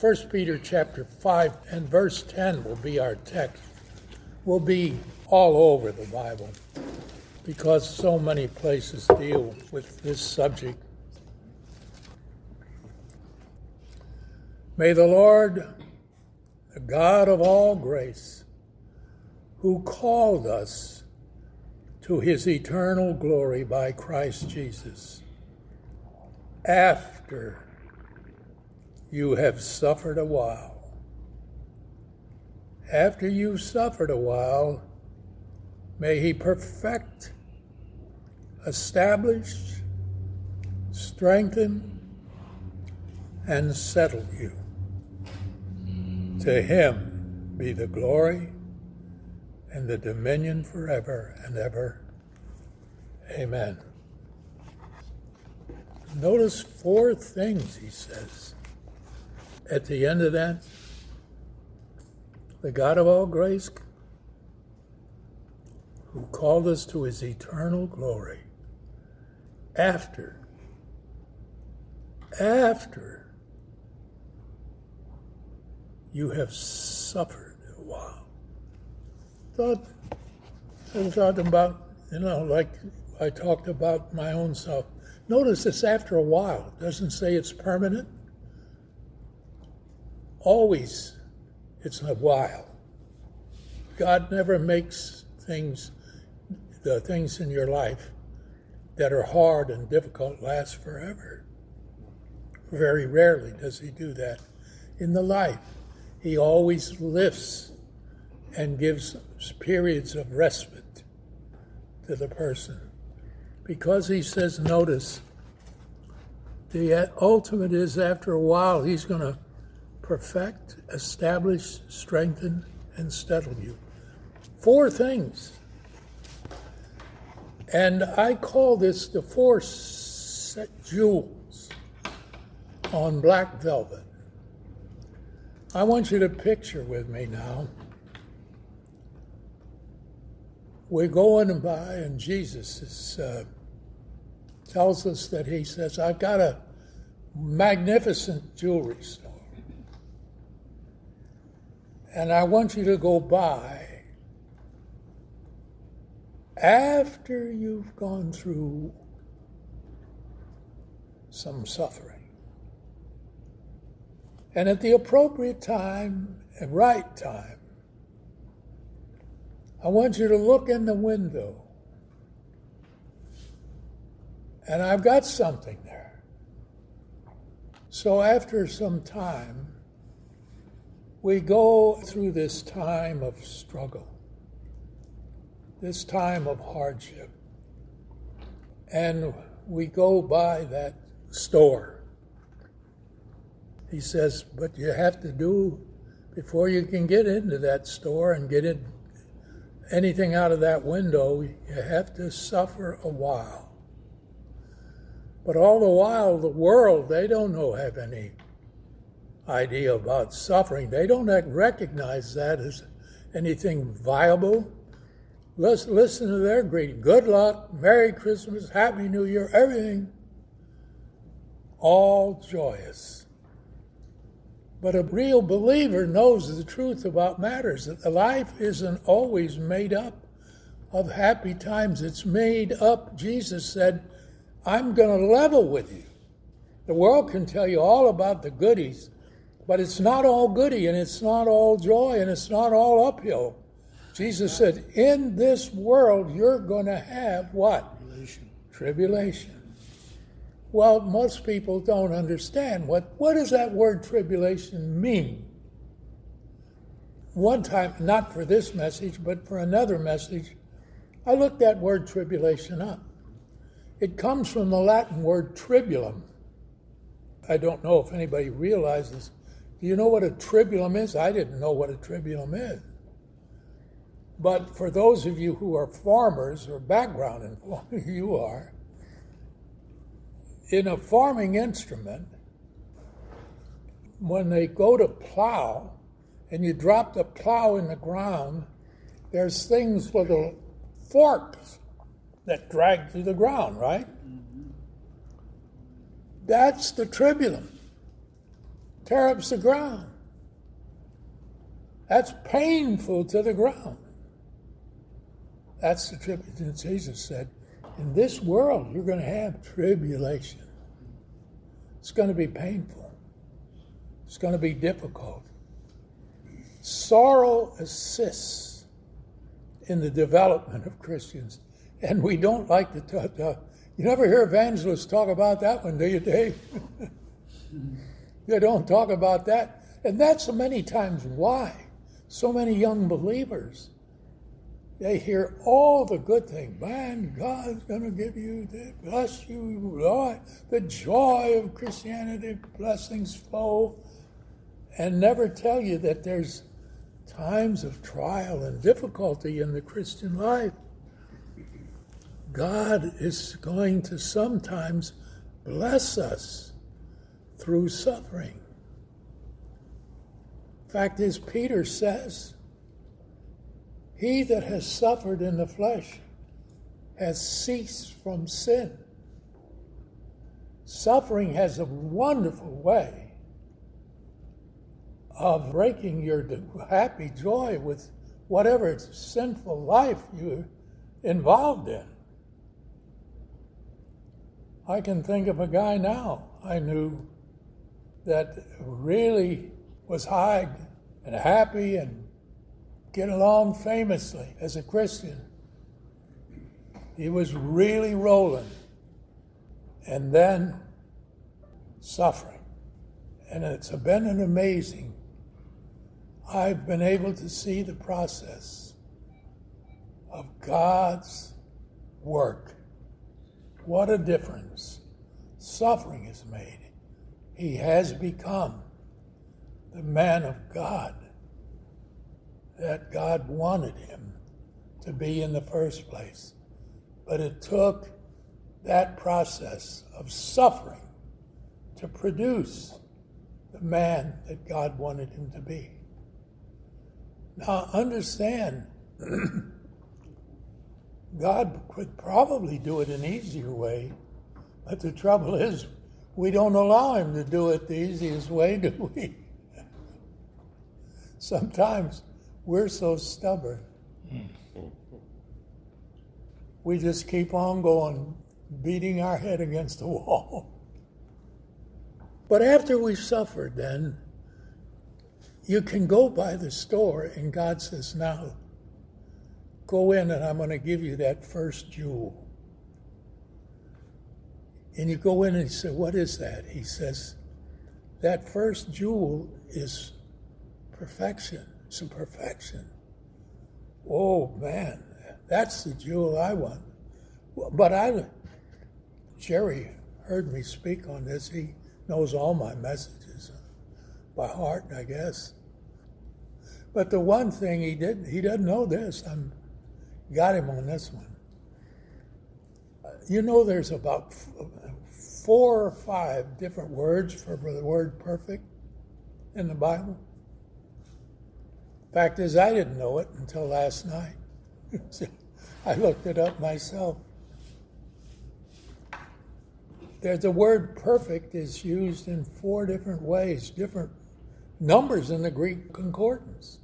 1 Peter chapter 5 and verse 10 will be our text. Will be all over the Bible because so many places deal with this subject. May the Lord, the God of all grace, who called us to his eternal glory by Christ Jesus, after you have suffered a while. After you've suffered a while, may he perfect, establish, strengthen, and settle you. To him be the glory and the dominion forever and ever. Amen. Notice 4 things he says at the end of that. The God of all grace, who called us to his eternal glory, after you have suffered a while. I was talking about, like I talked about my own self. Notice it's after a while. It doesn't say it's permanent. Always it's a while. God never makes the things in your life that are hard and difficult last forever. Very rarely does he do that in the life. He always lifts and gives periods of respite to the person. Because he says, notice, the ultimate is after a while, he's going to perfect, establish, strengthen, and settle you. 4 things. And I call this the 4 jewels on black velvet. I want you to picture with me now. We're going by, and Jesus tells us that he says, I've got a magnificent jewelry store. And I want you to go by after you've gone through some suffering. And at the appropriate time and right time, I want you to look in the window. And I've got something there. So after some time, we go through this time of struggle, this time of hardship. And we go by that store. He says, but you have to do, before you can get into that store and get anything out of that window, you have to suffer a while. But all the while, the world, they don't have any idea about suffering. They don't recognize that as anything viable. Listen to their greeting. Good luck, Merry Christmas, Happy New Year, everything. All joyous. But a real believer knows the truth about matters, that life isn't always made up of happy times. It's made up, Jesus said, I'm going to level with you. The world can tell you all about the goodies, but it's not all goody, and it's not all joy, and it's not all uphill. Jesus said, in this world, you're going to have what? Tribulation. Well, most people don't understand. What does that word tribulation mean? One time, not for this message, but for another message, I looked that word tribulation up. It comes from the Latin word tribulum. I don't know if anybody realizes. Do you know what a tribulum is? I didn't know what a tribulum is. But for those of you who are farmers or background in farming, you are, in a farming instrument, when they go to plow and you drop the plow in the ground, there's things, little forks that drag through the ground, right? Mm-hmm. That's the tribulum. tear up the ground. That's painful to the ground. That's the tribulation. Jesus said, in this world, you're going to have tribulation. It's going to be painful. It's going to be difficult. Sorrow assists in the development of Christians. And we don't like to talk. You never hear evangelists talk about that one, do you, Dave? You don't talk about that. And that's many times why so many young believers, they hear all the good things. Man, God's going to give you, bless you, Lord, the joy of Christianity, blessings flow, and never tell you that there's times of trial and difficulty in the Christian life. God is going to sometimes bless us through suffering. Fact is, Peter says, he that has suffered in the flesh has ceased from sin. Suffering has a wonderful way of breaking your happy joy with whatever sinful life you're involved in. I can think of a guy now I knew that really was high and happy and get along famously as a Christian. He was really rolling. And then suffering. And it's been an amazing. I've been able to see the process of God's work. What a difference suffering has made. He has become the man of God that God wanted him to be in the first place. But it took that process of suffering to produce the man that God wanted him to be. Now understand, God could probably do it an easier way, but the trouble is we don't allow him to do it the easiest way, do we? Sometimes we're so stubborn. We just keep on going, beating our head against the wall. But after we've suffered, then, you can go by the store and God says, now, go in and I'm going to give you that first jewel. And you go in and you say, what is that? He says, that first jewel is perfection. It's a perfection. Oh, man, that's the jewel I want. But Jerry heard me speak on this. He knows all my messages by heart, I guess. But the one thing he doesn't know this. Got him on this one. You know there's about 4 or 5 different words for the word perfect in the Bible. Fact is, I didn't know it until last night. I looked it up myself. The word perfect is used in 4 different ways, different numbers in the Greek concordance.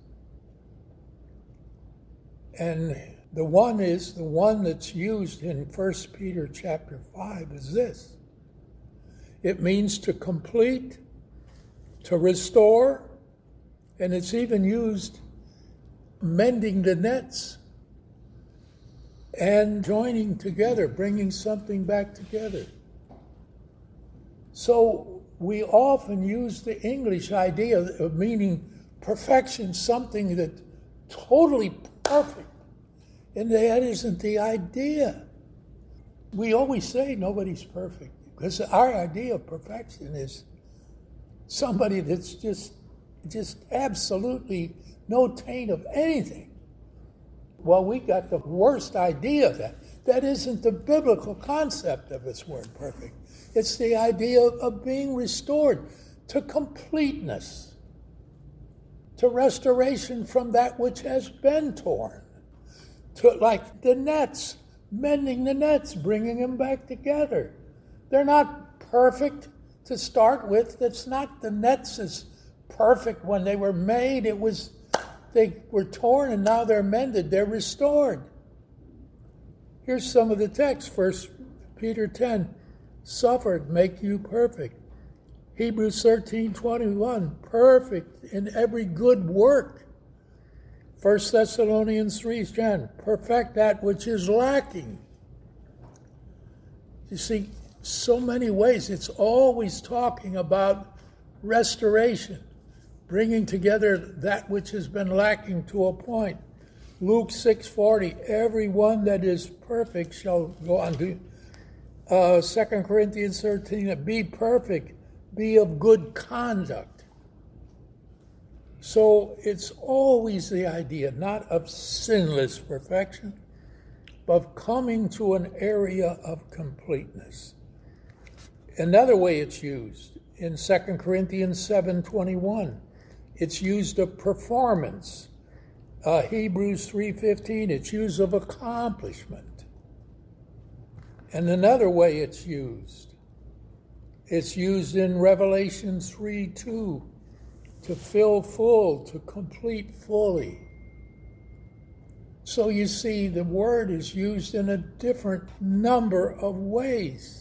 And the one that's used in 1 Peter chapter 5 is this. It means to complete, to restore, and it's even used mending the nets and joining together, bringing something back together. So we often use the English idea of meaning perfection, something that's totally perfect. And that isn't the idea. We always say nobody's perfect because our idea of perfection is somebody that's just absolutely no taint of anything. Well, we got the worst idea of that. That isn't the biblical concept of this word perfect. It's the idea of being restored to completeness, to restoration from that which has been torn, to like the nets, mending the nets, bringing them back together. They're not perfect to start with. That's not the nets as perfect when they were made. They were torn and now they're mended. They're restored. Here's some of the text. 1 Peter 10, suffered make you perfect. Hebrews 13:21, perfect in every good work. 1 Thessalonians 3:10, perfect that which is lacking. You see, so many ways. It's always talking about restoration, bringing together that which has been lacking to a point. Luke 6:40, everyone that is perfect shall go on to 2 Corinthians 13, be perfect, be of good conduct. So it's always the idea, not of sinless perfection, but of coming to an area of completeness. Another way it's used, in 2 Corinthians 7:21, it's used of performance. Hebrews 3:15, it's used of accomplishment. And another way it's used in Revelation 3:2, to fill full, to complete fully. So you see, the word is used in a different number of ways.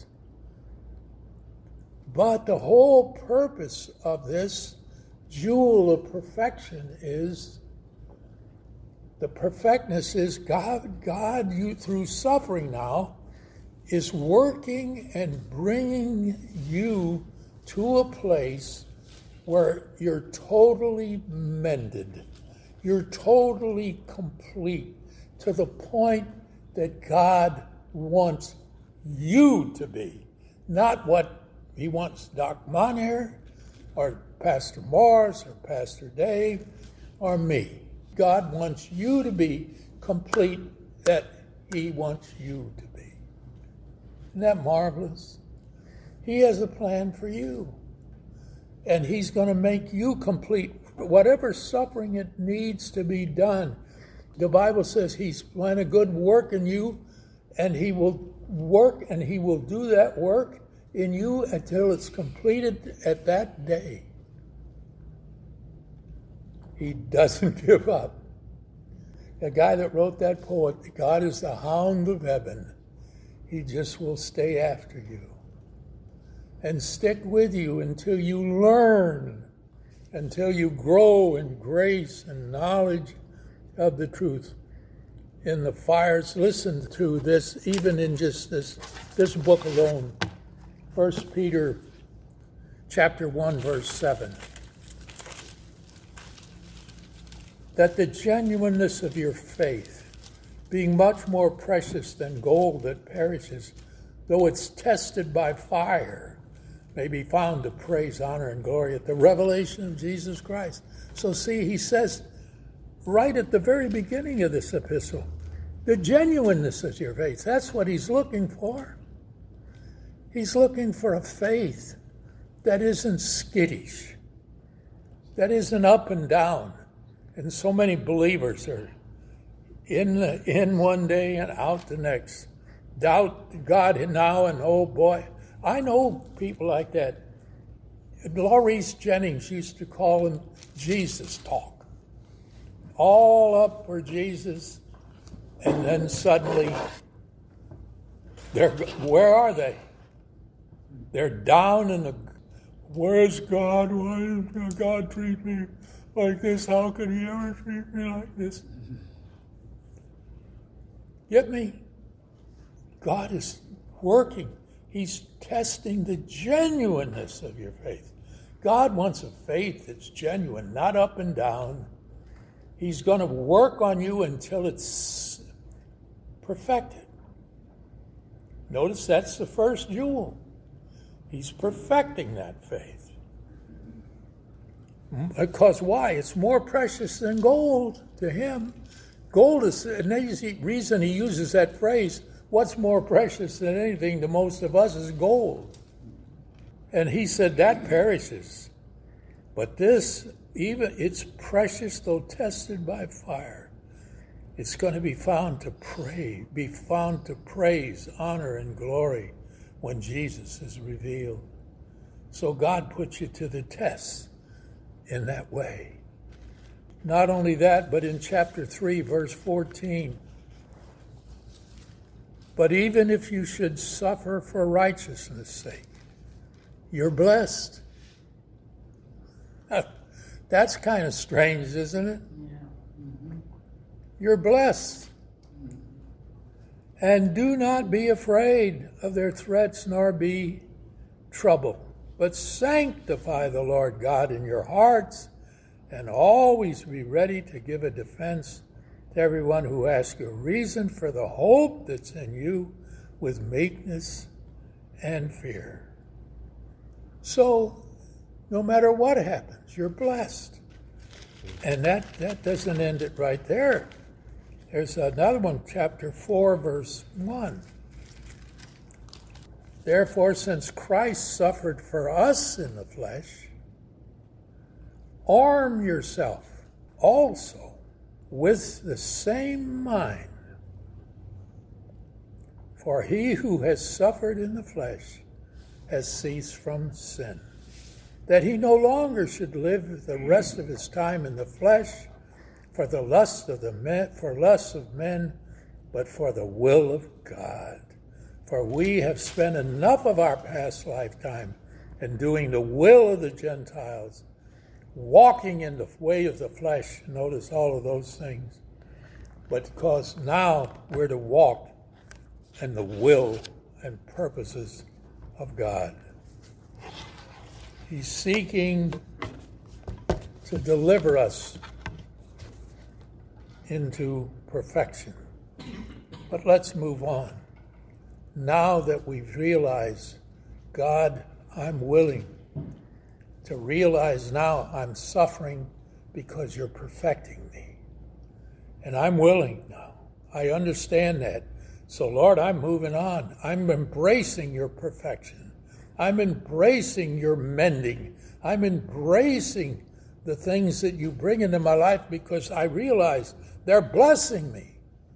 But the whole purpose of this jewel of perfection is, the perfectness is God, you through suffering now, is working and bringing you to a place where you're totally mended. You're totally complete to the point that God wants you to be. Not what he wants Doc Monher or Pastor Morris or Pastor Dave or me. God wants you to be complete that he wants you to be. Isn't that marvelous? He has a plan for you. And he's going to make you complete. Whatever suffering it needs to be done. The Bible says he's planned a good work in you, and he will work and he will do that work in you until it's completed at that day. He doesn't give up. The guy that wrote that poet, God is the hound of heaven. He just will stay after you and stick with you until you learn, until you grow in grace and knowledge of the truth. In the fires, listen to this, even in just this book alone. 1 Peter chapter 1, verse 7. That the genuineness of your faith, being much more precious than gold that perishes, though it's tested by fire, may be found to praise, honor, and glory at the revelation of Jesus Christ. So see, he says right at the very beginning of this epistle, the genuineness of your faith. That's what he's looking for. He's looking for a faith that isn't skittish, that isn't up and down. And so many believers are in one day and out the next. Doubt God now, and oh boy, I know people like that. Maurice Jennings used to call him Jesus talk. All up for Jesus, and then suddenly, where are they? They're down in the, where's God? Why does God treat me like this? How could he ever treat me like this? Get me? God is working. He's testing the genuineness of your faith. God wants a faith that's genuine, not up and down. He's going to work on you until it's perfected. Notice that's the first jewel. He's perfecting that faith. Because why? It's more precious than gold to him. Gold is, and the reason he uses that phrase, what's more precious than anything to most of us is gold. And he said that perishes. But this, even it's precious though tested by fire. It's going to be found to praise, honor, and glory when Jesus is revealed. So God puts you to the test in that way. Not only that, but in chapter 3, verse 14, but even if you should suffer for righteousness' sake, you're blessed. That's kind of strange, isn't it? Yeah. Mm-hmm. You're blessed. And do not be afraid of their threats, nor be troubled, but sanctify the Lord God in your hearts, and always be ready to give a defense to everyone who asks a reason for the hope that's in you with meekness and fear. So, no matter what happens, you're blessed. And that doesn't end it right there. There's another one, chapter 4, verse 1. Therefore, since Christ suffered for us in the flesh, arm yourself also with the same mind. For he who has suffered in the flesh has ceased from sin, that he no longer should live the rest of his time in the flesh for the lust of men, but for the will of God. For we have spent enough of our past lifetime in doing the will of the Gentiles, walking in the way of the flesh. Notice all of those things. But because now we're to walk in the will and purposes of God. He's seeking to deliver us into perfection. But let's move on. Now that we've realized, God, I'm willing to realize now I'm suffering because you're perfecting me. And I'm willing now. I understand that. So, Lord, I'm moving on. I'm embracing your perfection. I'm embracing your mending. I'm embracing the things that you bring into my life because I realize they're blessing me.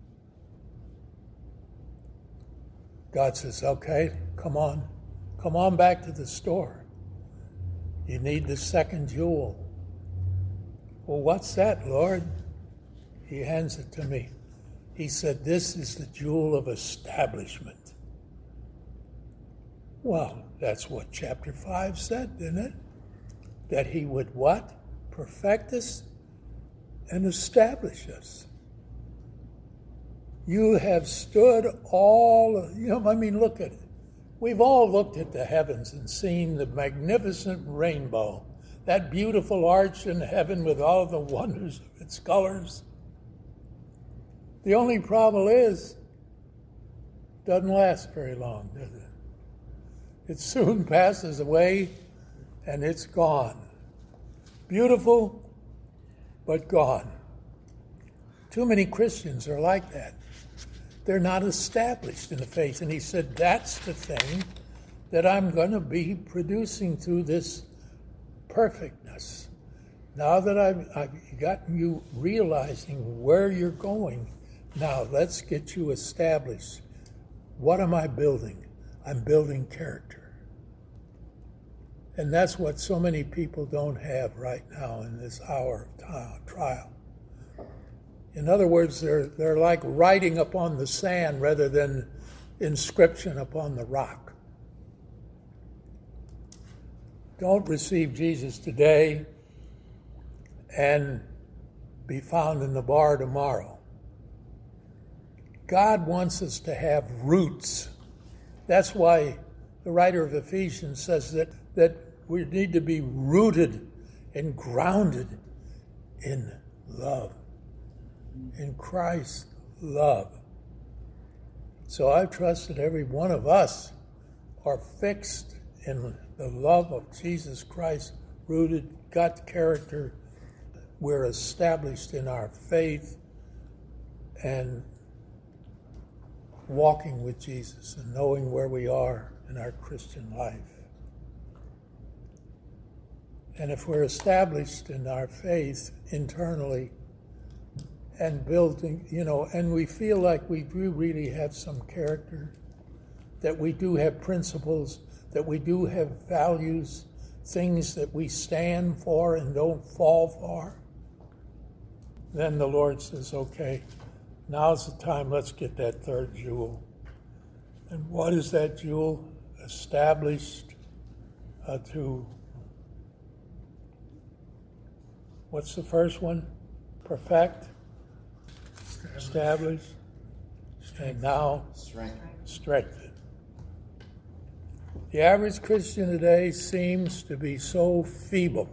God says, okay, come on back to the store. You need the second jewel. Well, what's that, Lord? He hands it to me. He said, this is the jewel of establishment. Well, that's what chapter 5 said, didn't it? That he would what? Perfect us and establish us. You have stood look at it. We've all looked at the heavens and seen the magnificent rainbow, that beautiful arch in heaven with all the wonders of its colors. The only problem is, it doesn't last very long, does it? It soon passes away and it's gone. Beautiful, but gone. Too many Christians are like that. They're not established in the faith. And he said, that's the thing that I'm going to be producing through this perfectness. Now that I've gotten you realizing where you're going, now let's get you established. What am I building? I'm building character. And that's what so many people don't have right now in this hour of trial. In other words, they're like writing upon the sand rather than inscription upon the rock. Don't receive Jesus today and be found in the bar tomorrow. God wants us to have roots. That's why the writer of Ephesians says that we need to be rooted and grounded in love. In Christ's love. So I trust that every one of us are fixed in the love of Jesus Christ, rooted, got character. We're established in our faith and walking with Jesus and knowing where we are in our Christian life. And if we're established in our faith internally, and building, and we feel like we do really have some character, that we do have principles, that we do have values, things that we stand for and don't fall for, then the Lord says, okay, now's the time, let's get that third jewel. And what is that jewel? Established to, what's the first one? Perfect, establish, and now strengthen. The average Christian today seems to be so feeble.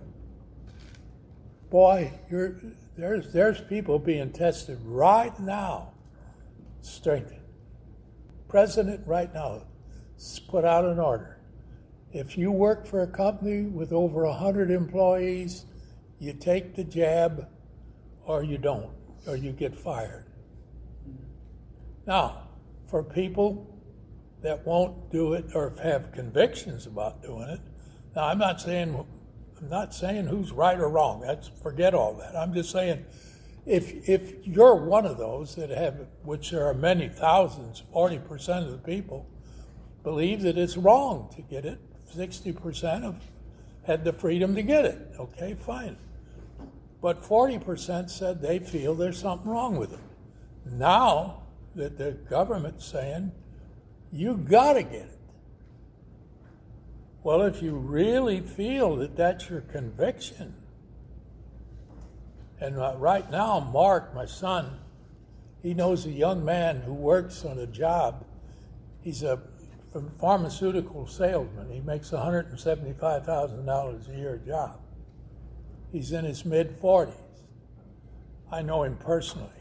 Boy, there's people being tested right now. Strengthen. President right now put out an order. If you work for a company with over 100 employees, you take the jab or you don't, or you get fired. Now, for people that won't do it or have convictions about doing it, now I'm not saying who's right or wrong. Forget all that. I'm just saying if you're one of those that have, which there are many thousands, 40% of the people believe that it's wrong to get it. 60% have had the freedom to get it. Okay, fine. But 40% said they feel there's something wrong with it. Now that the government's saying, you got to get it. Well, if you really feel that that's your conviction, and right now, Mark, my son, he knows a young man who works on a job. He's a pharmaceutical salesman. He makes $175,000 a year job. He's in his mid-40s. I know him personally.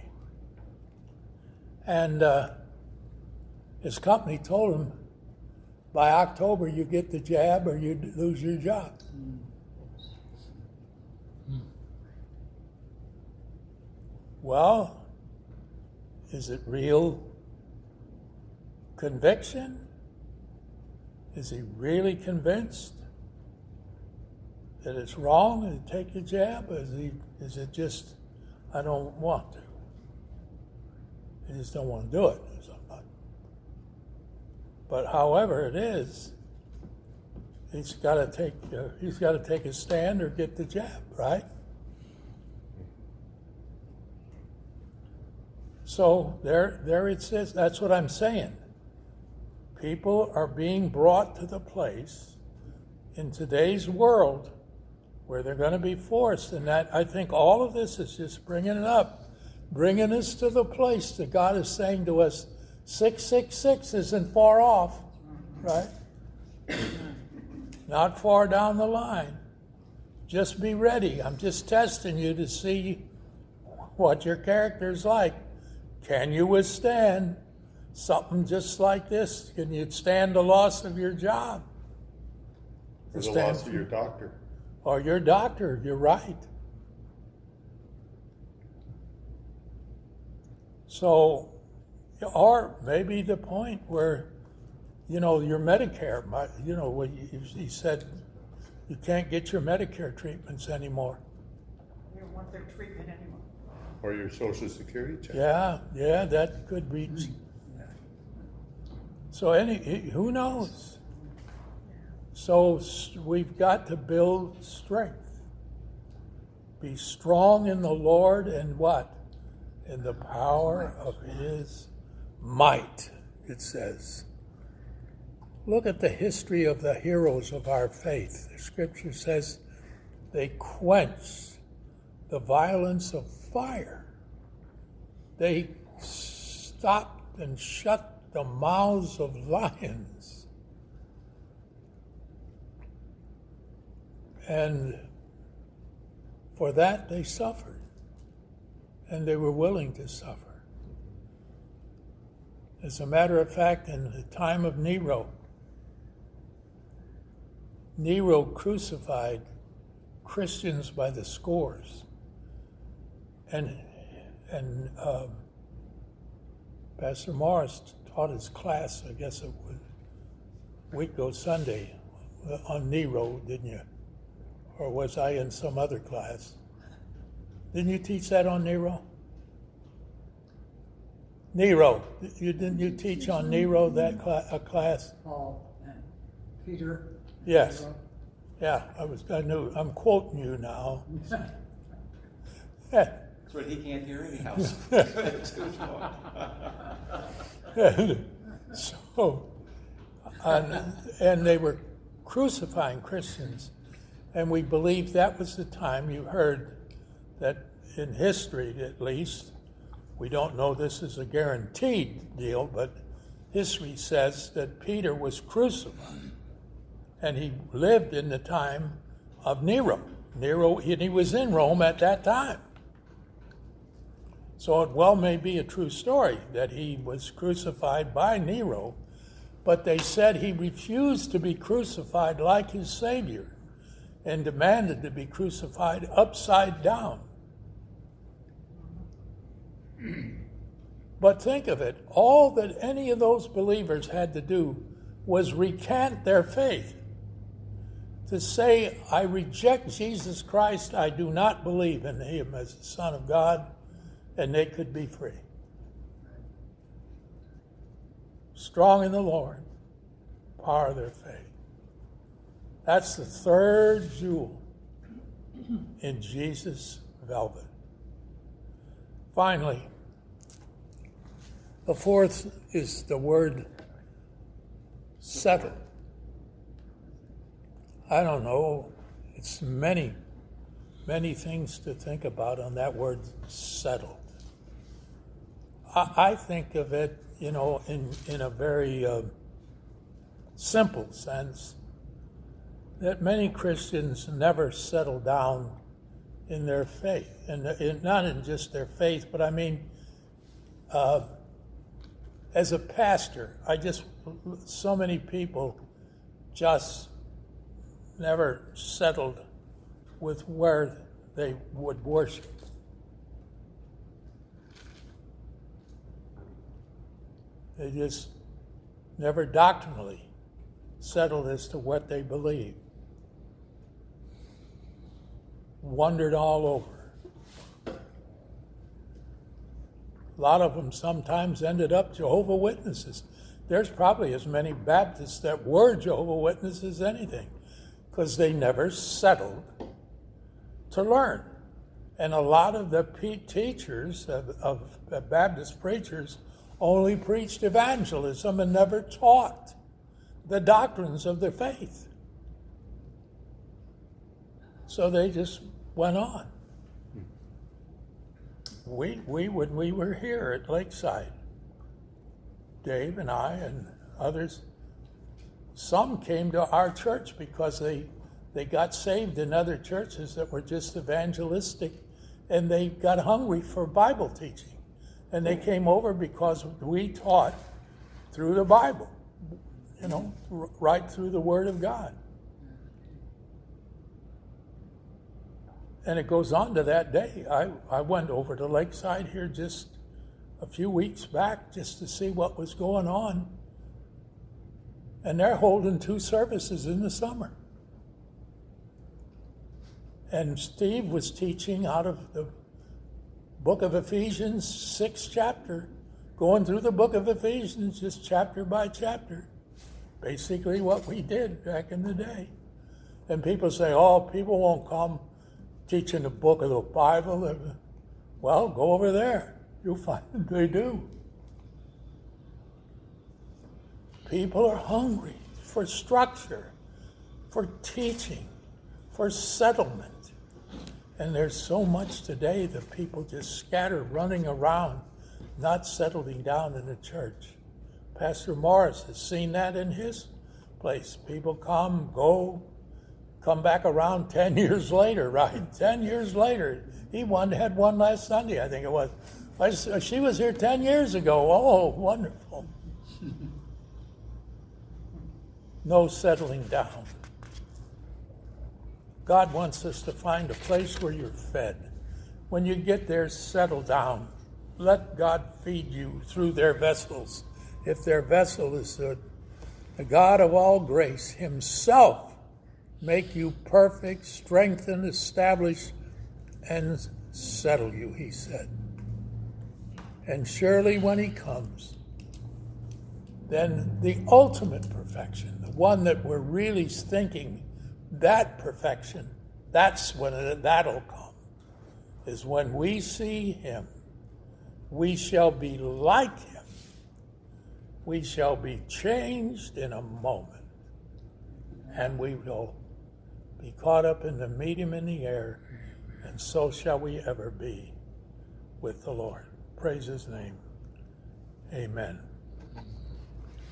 And his company told him, by October you get the jab or you lose your job. Well, is it real conviction? Is he really convinced that it's wrong to take the jab? Is it just, I don't want to? I just don't want to do it. But however it is, he's got to take a stand or get the jab, right? So there it says. That's what I'm saying. People are being brought to the place in today's world where they're going to be forced, and that I think all of this is just bringing it up, bringing us to the place that God is saying to us, 666 isn't far off, right? Not far down the line. Just be ready. I'm just testing you to see what your character's like. Can you withstand something just like this? Can you stand the loss of your job? Or the loss of your doctor. Or your doctor, you're right. So, or maybe the point where, your Medicare, he said you can't get your Medicare treatments anymore. You don't want their treatment anymore. Or your Social Security check. Yeah, that could be. So who knows? So we've got to build strength. Be strong in the Lord and what? In the power of His might, it says. Look at the history of the heroes of our faith. The scripture says they quenched the violence of fire. They stopped and shut the mouths of lions. And for that they suffered. And they were willing to suffer. As a matter of fact, in the time of Nero crucified Christians by the scores. And Pastor Morris taught his class, I guess it was week ago Sunday, on Nero, didn't you? Or was I in some other class? Didn't you teach that on Nero? Nero, didn't you teach on Nero that class? Peter. Yes. Yeah, I knew. I'm quoting you now. That's what he can't hear anyhow. So, and they were crucifying Christians, and we believe that was the time you heard that in history, at least, we don't know this is a guaranteed deal, but history says that Peter was crucified, and he lived in the time of Nero. And he was in Rome at that time. So it well may be a true story that he was crucified by Nero, but they said he refused to be crucified like his Savior and demanded to be crucified upside down. But think of it, all that any of those believers had to do was recant their faith. To say, I reject Jesus Christ, I do not believe in him as the Son of God, and they could be free. Strong in the Lord, power of their faith. That's the third jewel in Jesus' velvet. Finally, the fourth is the word settle. I don't know. It's many, many things to think about on that word settled. I think of it, in a very simple sense, that many Christians never settle down in their faith, and not in just their faith, but I mean, as a pastor, so many people just never settled with where they would worship. They just never doctrinally settled as to what they believed. Wandered all over. A lot of them sometimes ended up Jehovah's Witnesses. There's probably as many Baptists that were Jehovah's Witnesses as anything, because they never settled to learn. And a lot of the teachers of Baptist preachers only preached evangelism and never taught the doctrines of their faith. So they just went on. We when we were here at Lakeside, Dave and I and others, some came to our church because they got saved in other churches that were just evangelistic, and they got hungry for Bible teaching. And they came over because we taught through the Bible, right through the Word of God. And it goes on to that day. I went over to Lakeside here just a few weeks back just to see what was going on. And they're holding 2 services in the summer. And Steve was teaching out of the book of Ephesians, 6th chapter, going through the book of Ephesians just chapter by chapter. Basically what we did back in the day. And people say, people won't come teaching the book of the Bible. Well, go over there. You'll find they do. People are hungry for structure, for teaching, for settlement. And there's so much today that people just scatter running around, not settling down in the church. Pastor Morris has seen that in his place. People come, go, come back around 10 years later, right? 10 years later. He had one last Sunday, I think it was. She was here 10 years ago. Oh, wonderful. No settling down. God wants us to find a place where you're fed. When you get there, settle down. Let God feed you through their vessels. If their vessel is the God of all grace himself, make you perfect, strengthen, establish, and settle you, he said. And surely when he comes, then the ultimate perfection, the one that we're really thinking, that perfection, that's when that'll come, is when we see him. We shall be like him. We shall be changed in a moment. And we will be caught up in to meet him in the air, and so shall we ever be with the Lord. Praise his name. Amen.